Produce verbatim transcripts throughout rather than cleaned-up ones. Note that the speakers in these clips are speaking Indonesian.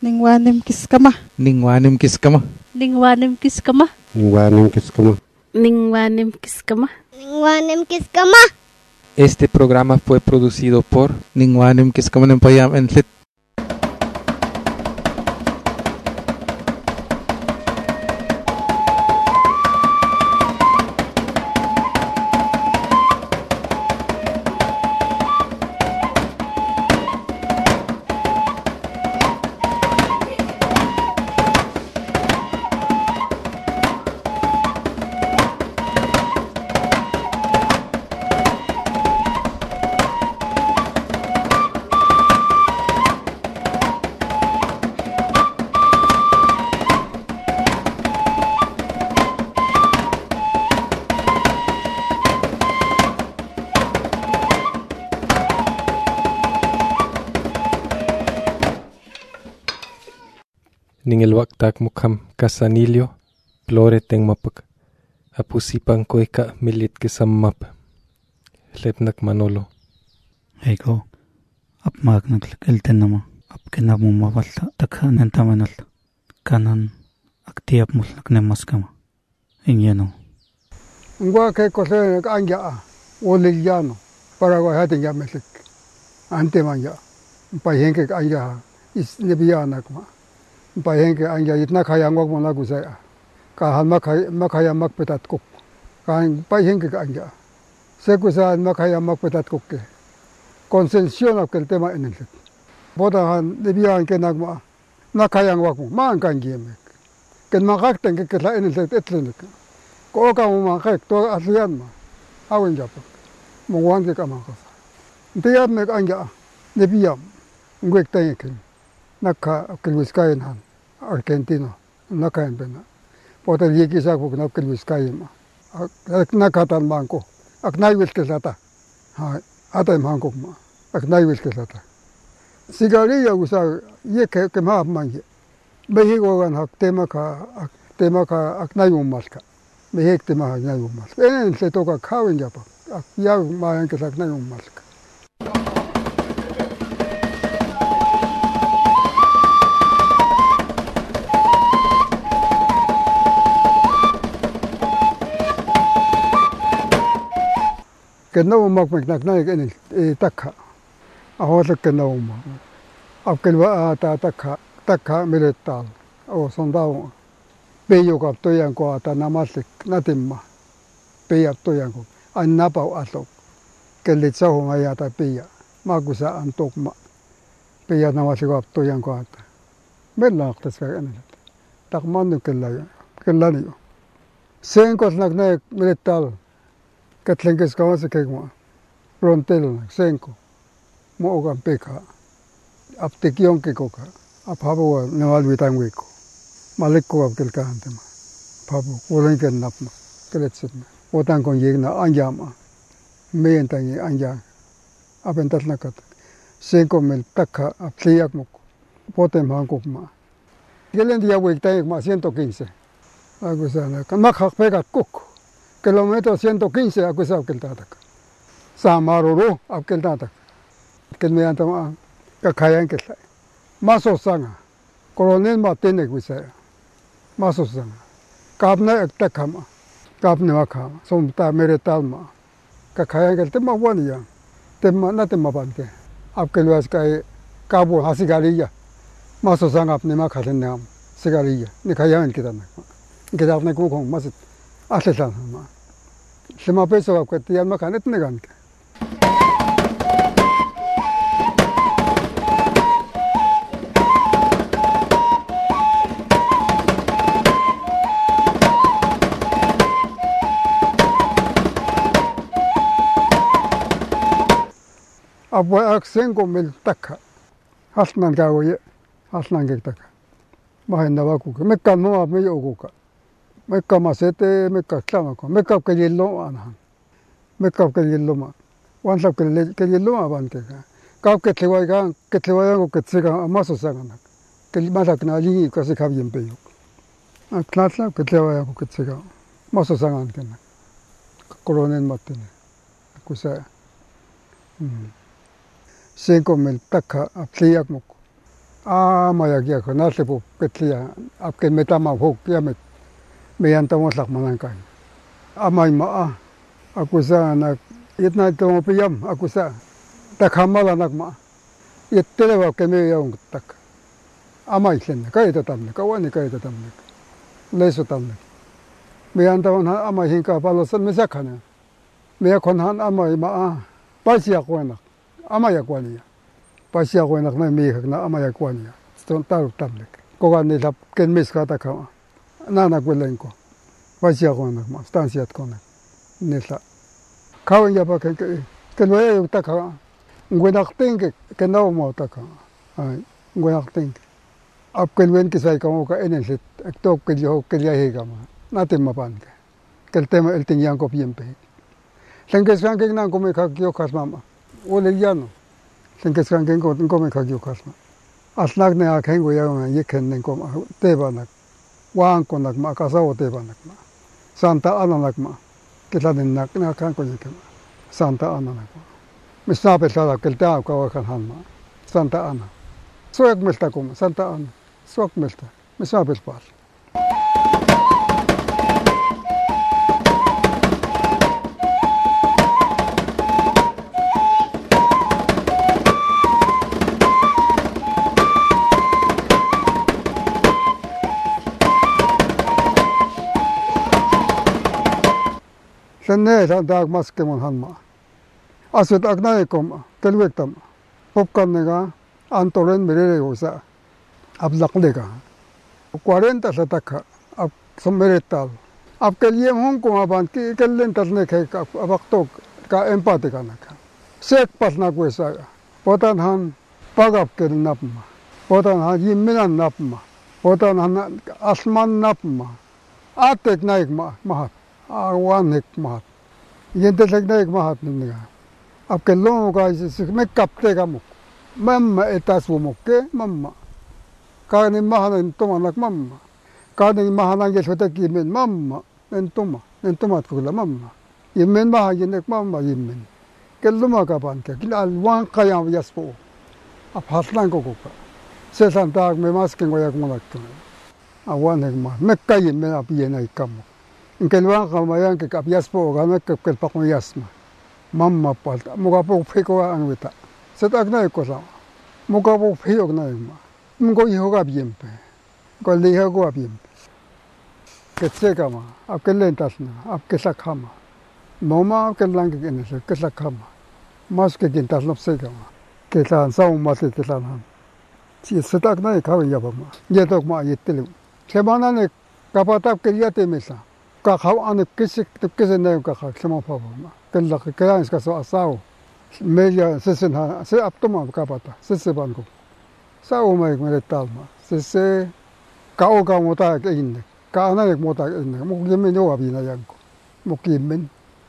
Ningwanim kiskama. Ningwanim kiskama. Ningwanim kiskama. Ningwanim kiskama. Ningwanim kiskama. Ningwanim kiskama. Este programa fue producido por Ningwanim Kiskama Nempayam en Fit. Ningel waktak mukham kasanilio plore tengmapak apusipan koika milit kesammap lepnak manolo Ego apmagnak eltenama apkenamu mavalta takhanan tamanal kanan aktiap mulnak nemaskama inyano ngwa ke kose anja oliliano para wa hatin ya mesik ante manja pahenke anja is nebiana kuma pahenke anja itna khaya ngok mona gusaya ka han makhaya makhaya makpetat kok kan pahenke anja sekusa makhaya makpetat kok ke konsension of el tema en el boda han nebian ke nagma nakhaya ngok man kan geme ken magakten ke la en el etlenek ko ka mo makak to aslian ma awen japa mo wan ke kama ka dia me anja nebiam ngwek tayen nakka kelwiskayen han Argentina nakayen bena poter yeki sa ko na kelwiskayen ma ak nakatan manko ak naywil ke sata ha ata manko ma ak naywil ke sata sigaria usa yeke ke ma manje behigo gan hak tema ka ak tema ka ak naywum malka behekte ma naywum malka en se toka kawen japa ak ya ma en ke sak naywum malka كنوم ماك مكناك نايك إني تكها أهو كنوم أو كلوا تا تكها تكها ميلتال أو صنداو بيو كاب تويان كوا تا نماسك نتيمة بيا تويان كو أن نباو أسوق كلي تسوه ما ياتا بيا ما كوسا أنتوك ما بيا نماسك كاب تويان كوا تا ملا أختسفر إني تكمانو كلا كلانيو سينكوس ناك نايك ميلتال Katlenges kawase kegma frontel senko mo ogan peka aptekion ke koka apabo naval vitangweko malekko apkel kantema pabo olen ken napma keletsma otan kon yegna anjama meyentangi anja apentatnakat senko mel takka aptliak mok potem hankokma gelen dia wektaik ciento quince agusana kamak hakpegat kok kilómetro ciento quince acusa aquel tatak samaroro aquel tatak que me han tomado cacayan que maso sanga coronel matene guisa maso sanga kapna ekta kama kapne wakama som ta mere talma cacayan que tema buania tema na tema banke aquel was kai cabo hasigaria maso sanga apne ma khaten nam sigaria ni kayan que tan que darne ko ko mas atletan ma Sema peso que te llama canet negan. Abu aksengo mel taka. Hasnan gawoye, hasnan ge taka. Mahen nawaku, me kalmo me yoguka. Mekka masete mekka klama ko mekka ke yello ana mekka ke yello ma wan sab ke ke yello ma ban ke ka ke tlewa ga ke tlewa ga ke tsega maso sanga ke mata kana li ko se khabyen pe yo a klatla ke tlewa ga ke tsega maso sanga ke na koronen matene ko sa cinco mil takka aptiak mok Amayak ko nasipo ketlia apken metama hok yamet meyanta mo sak manangkan. Amay maa aku sa nak itna to piyam aku sa takhamala nak ma ittele wa keme yaung tak. Amay sen kay tatamne kawani kay tatamne. Leso tamne. Meyanta on amay hinka palosan mesakana. Meya konhan amay maa pasia ko nak. Amay akwani. Pasia ko nak na mihak na amay akwani. Ston taru tamne. Ko ni lap ken mes ka ta ka. Nana kwelen ko. Pasia ko nak ma stansiat ko nak. Nesa. Kawan ya pa ken ken wa yu ta ka. Ngwenak ting ken no mo ta ka. Ai ngwenak ting. Ap ken wen ki sai ka mo ka enen sit. Ek tok ke jo ke ya he ka ma. Natin mapan ka. Kel tema el ting yang ko piempe. Sengkes kan ken nang ko me ka kyo kas mama. Ole yano. Sengkes kan ken ko ko me ka kyo kas ma. Asnak ne a ken go ya ma ye ken nen ko ma te ba nak. Wang ko nak ma ka sa o te ba nak ma. Santa Ana nak ma. Kita den nak na kan ko ye ken. Santa Ana nak ma. Misna pe sa kel ta ka wa kan han ma. Santa Ana. Soek melta ko Santa Ana. Soek melta. Misna pe pas. Senne dag maske mon hanma. Asut agnae kom kelwektam. Popkan nega antoren merere usa. Ablaklega. cuarenta sataka ab sommeretal. Ab keliem hong ko aban ki kellen tasne ke abaktok ka empate kanaka. Sek pasna kuesa. Potan han pagap kel napma. Potan han yimminan napma. Potan han asman napma. Atek naik ma mahat. Awan hek mahat. Yente tek naik mahat ninga. Ab kello ka me kapte kamuk. Mamma etas wumokke mamma. Kani mahanan tomanak mamma. Kani mahanan geswata kimen mamma. Entuma. Entumat kula mamma. Yemen maha yenek mamma yemen. Kelluma kapan ke. Kila alwan kayam yaspo. Ab haslan ko kuka. Sesan taag me masken ko yak mulak. Awan hek mahat. Mekka yemen ab yenay kamuk. Inkelwan kamayan ke kap yaspo gamek ke kel pakmo yasma. Mamma palta. Muka po peko ang wita. Setak na ko sa. Muka po peko na ma. Muko iho ka biempe. Ko liha ko biempe. Ketse kama. Ab kelentas na. Ab kesakama. Moma ab kelang ke kene se kesakama. Mas ke kintas lop se kama. Kesan sa umate kesan han. Si setak na ka ya ba ma. Yetok ma yetelu. Semana ne kapatap ke yate mesa. Ka khaw an kisik kise ne ka kha sama pa ma. Kella ke kaya iska so asao. Meja sesen ha se aptoma kapata. Sese banko. Sao mai mere talma. Sese ka o ka mota ke inne. Ka ana ek mota inne. Mo yemen yo abina yanko. Mo kimen.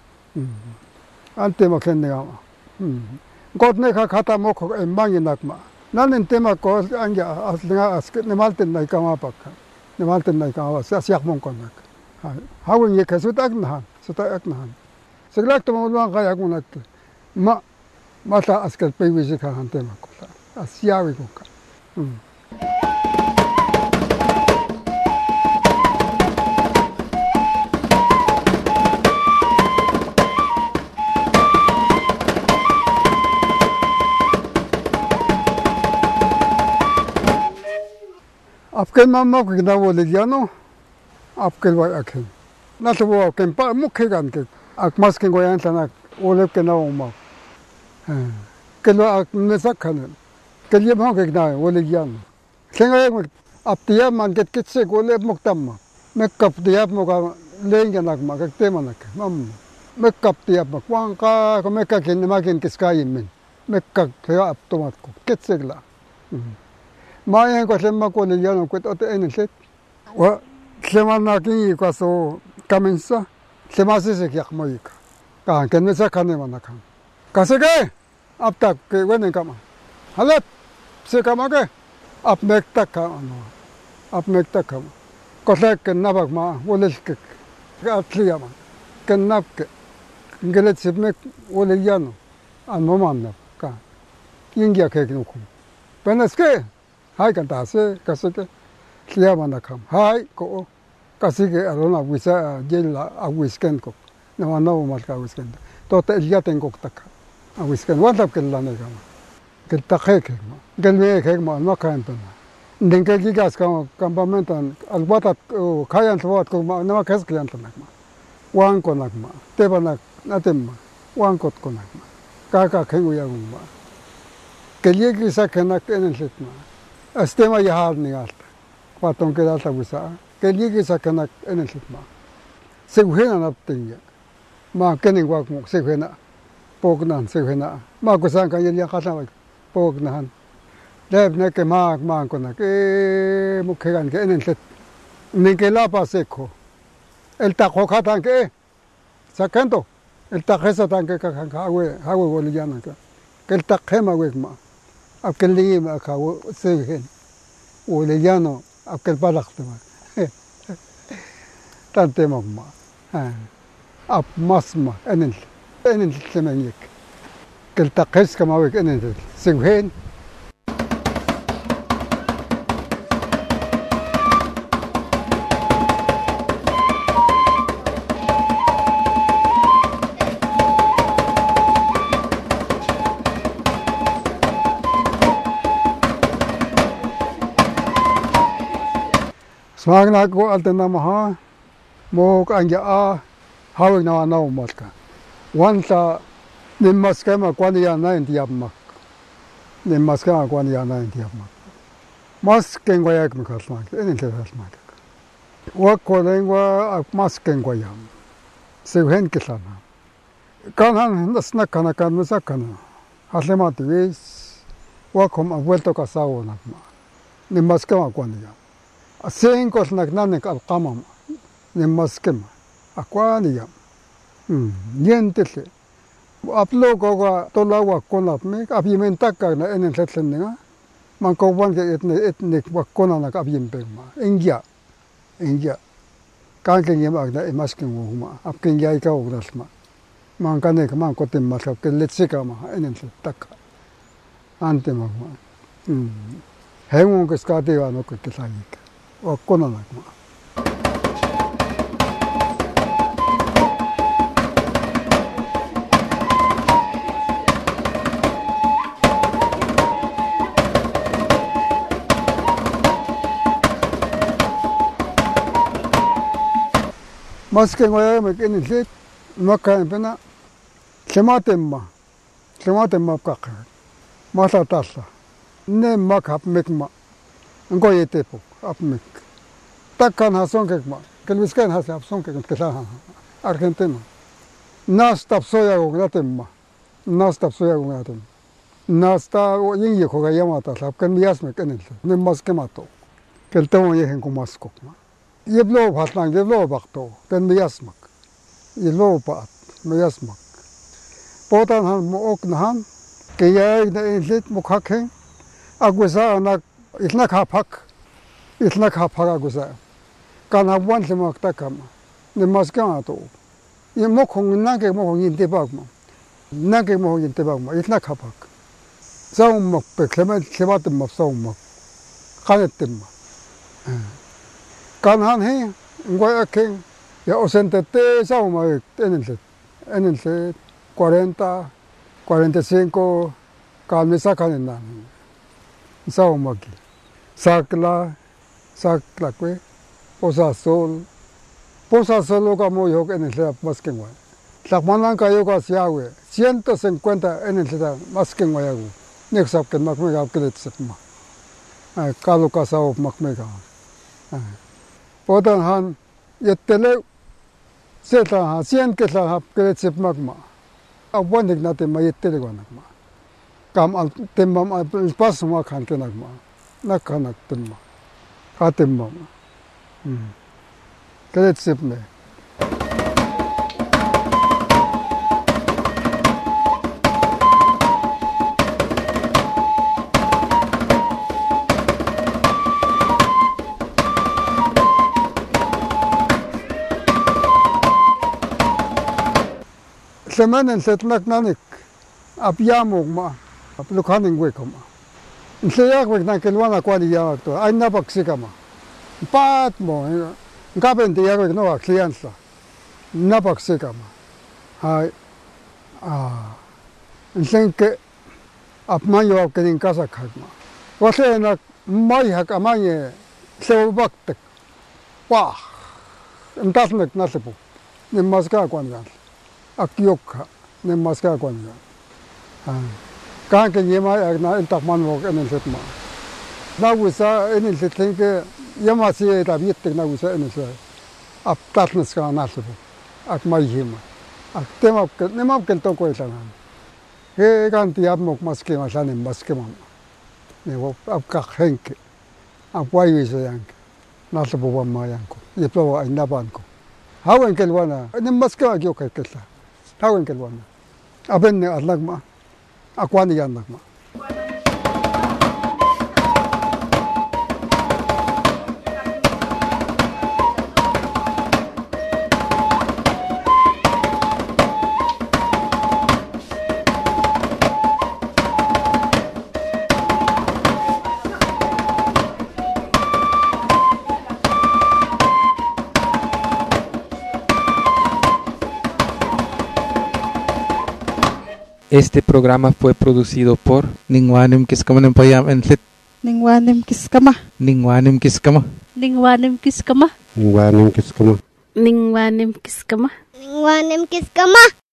Ante ma kenne ga. God ne ka khata mo ko mangi nakma. Nanen tema ko anga aslinga aske ne malten nai kama pakka. Ne malten nai kama sa siak mon kon nak. Hawin ye kesut aknahan. Suta aknahan. Seglak to mo lang kaya ko nak. Ma mata askel pe wisi ka han tema ko. Asiawi ko ka. आपके मामा को कितना बोले दिया नो आपके भाई आखे ना तो वो के पा मुख्य गान के आकमास के गोयां तना ओले के ना उमा के लो आक में सकने के लिए भाग के ना ओले दिया नो सेंगे अब दिया मान के किससे गोले मुक्तम मैं कब दिया मुका लेंगे ना मा के मन के मम मैं कब दिया मकवां का को मैं का के मा के किसका यिन मैं कब दिया अब तो मत को किससे ला Maya ko sema ko le yano ko to ene set. Wa sema na ki ko so kamensa. Sema se se yak moika. Ka ken me sa kane mana kan. Ka se ke ab tak ke wene kama. Halat se kama ke ab mek tak ka no. Ab mek tak ka. Ko se ken nabak ma wole ke. Ka tliya ma. Ken nab ke. Ngelet se mek wole yano. An mo man ka. Ingya ke no ko. Penas ke hai kan ta se ka se ke lia mana kam hai ko ka se ke arona wisa jela a wisken ko no no mal ka wisken to te ya tengo tak a wisken wa tap ke la ne kam ke ta ke ke ma gel me ke ma no kan ta den ke gi gas ka campamento al bata kayan to ko ma no ka ke yan ta ma wan ko nak ma te ba nak na tem ma wan ko ko nak ma ka ka ke ya ma que llegue esa que en el ritmo. Este ma ya har ni alta. Cuatro que alta busa. Que llegue esa que en el ritmo. Se juega na tinga. Ma que ni guac mo se juega. Pognan se juega. Ma ko san kan ya ka sa pognan. Deb ne que ma ma ko na que mo que gan que en el rit. Ni que la paseco. El tajo katan que sacando. El tajesa tan que ka ka hawe hawe boliviana ka. Que el tajema we ma. Aquel día me acabó se ven o le llano aquel balacto tante mamá ap masma en el en el semanic que el taqes kama en el se ven Magna ko altena maha mo anja a hawig na na umatka wanta nim maskama kwani ya na ndiap mak nim maskama kwani ya na ndiap mak masken go yak mikal mak en el tas mak wa ko lengua masken go yam se hen kisana kan han nasna kana kan musakana haslema tis wa kom a vuelto casado na nim maskama kwani ya Asen kos nak nanek al qamam ni maskem akwani yam nientele aplo ko to lawa konap me apimenta ka na enen tletlen nga man ko wan ke etne etnik wa kona na apim pe ma ingia ingia kan ke yam agda e maskem wo ma apken ya ka ogras ma man kan ne man ko tem ma ke letse ka ma enen tak ante ma hm hengon ke skate wa no ko te sanik o kona na ma Mas que ngoya me ken lit maka pena chematemma chematemma ka masa tasa ne makap mekma ngoyete po apmek takkan hason kekma kelviskan has apson kek kesa Argentina nas tapsoya gonatemma nas tapsoya gonatem nas ta yingi ko ga yamata sapkan mias me ken ne mas kemato kel tamo yehen ko masko Yeblo patlang yeblo bakto ten miasmak yeblo pat miasmak potan han mo ok nahan ke ya na inlit mukhakhen agusa anak itna khapak itna khapak agusa kana wan se makta kam ne maska to ye mo khong na ke mo yin te bak ma na ke mo yin te bak ma itna khapak saum mo pe klemet klemat mo saum mo khanet ma kan han he ngoy aking ya osentete sauma en el en el cuarenta cuarenta y cinco kan me sacan en nan sauma ki sakla sakla kwe posa sol posa solo ka mo yo en el más que ngoy lakmanan ka yo ka siawe ciento cincuenta en el más que ngoy agu neksap ken makme ga kelet sepma kalu ka sao makme ga Potan han yettele seta ha sien ke sa hap ke sep magma abwan dik na te ma yettele gwa nagma kam al temmam al pas ma khan ke nagma nak khanak temma ha temma hm ke sep me Semanen setnak nanik apiamo ma aplukanin we kama Nsiyak wek na kilwana kwani yamak to. Ay napaksikama. Pat mo. Ngaben di yakwek no akliansa. Napaksikama. Ay. Ah. Nsenke apmanyo apkenin kasakagma. Wase na may hak amanye sewbaktek. Wah. Entasmek nasipo. Ni maska kwani. Akyokha ni maska kwani. Ah. Kaya kenyema na intakman mo enel setma. Na usa enel setenge yamasi tabiet na usa enel set. Ap tatnes ka nasipo. Ak mayhima. Ak temap ke nemap ke to ko itanan. He kan tiap mok maske masane maske mam. Ne wo ap ka henke. Ap wai so yank. Nasipo wa mayanko. Yepo ay nabanko. Hawen kelwana ni maske agyo kekela. Hawen kelwana. Aben ne alagma. Akwani yanagma. Este programa fue producido por Ningwanim Kiskama Payam and Lit Ningwanim kiskama. Ningwanim Kiskama. Ningwanim kiskama. Ningwanim kiskama. Ningwanim kiskama. Ningwanim kiskama.